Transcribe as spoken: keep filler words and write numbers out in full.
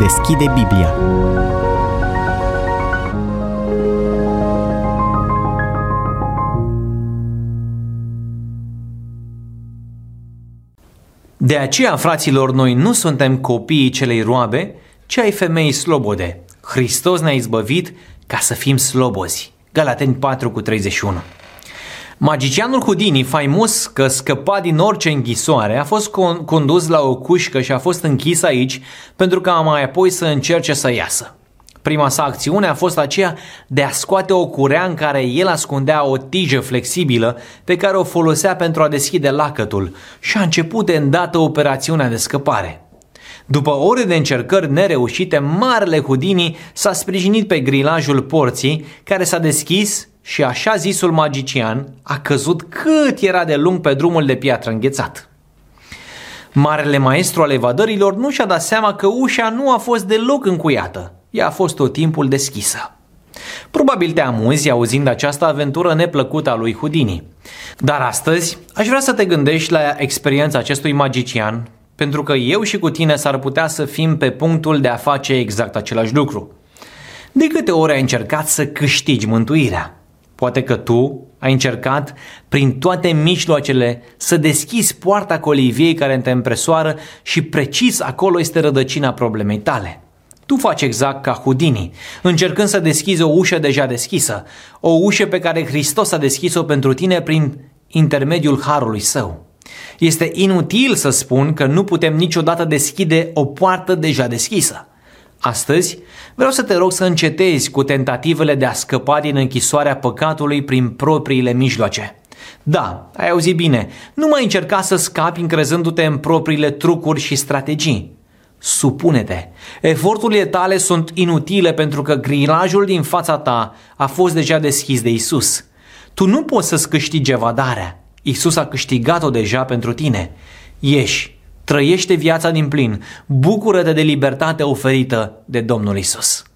deschide Biblia. De aceea, fraților, noi nu suntem copiii celei roabe, ci ai femeii slobode. Hristos ne-a izbăvit ca să fim slobozi. Galateni patru cu treizeci și unu. Magicianul Houdini, faimos că scăpa din orice închisoare, a fost con- condus la o cușcă și a fost închis aici pentru ca mai apoi să încerce să iasă. Prima sa acțiune a fost aceea de a scoate o curea în care el ascundea o tijă flexibilă pe care o folosea pentru a deschide lacătul și a început de îndată operațiunea de scăpare. După ore de încercări nereușite, marele Houdini s-a sprijinit pe grilajul porții care s-a deschis și așa zisul magician a căzut cât era de lung pe drumul de piatră înghețat. Marele maestru al evadărilor nu și-a dat seama că ușa nu a fost deloc încuiată. Ea a fost tot timpul deschisă. Probabil te amuzi auzind această aventură neplăcută a lui Houdini. Dar astăzi aș vrea să te gândești la experiența acestui magician, pentru că eu și cu tine s-ar putea să fim pe punctul de a face exact același lucru. De câte ori ai încercat să câștigi mântuirea? Poate că tu ai încercat prin toate mijloacele să deschizi poarta coliviei care te împresoară și precis acolo este rădăcina problemei tale. Tu faci exact ca Houdini, încercând să deschizi o ușă deja deschisă, o ușă pe care Hristos a deschis-o pentru tine prin intermediul harului său. Este inutil să spun că nu putem niciodată deschide o poartă deja deschisă. Astăzi vreau să te rog să încetezi cu tentativele de a scăpa din închisoarea păcatului prin propriile mijloace. Da, ai auzit bine, nu mai încerca să scapi încrezându-te în propriile trucuri și strategii. Supune-te, eforturile tale sunt inutile pentru că grilajul din fața ta a fost deja deschis de Isus. Tu nu poți să-ți câștigi evadarea. Isus a câștigat-o deja pentru tine. Ieși, trăiește viața din plin, bucură-te de libertatea oferită de Domnul Isus.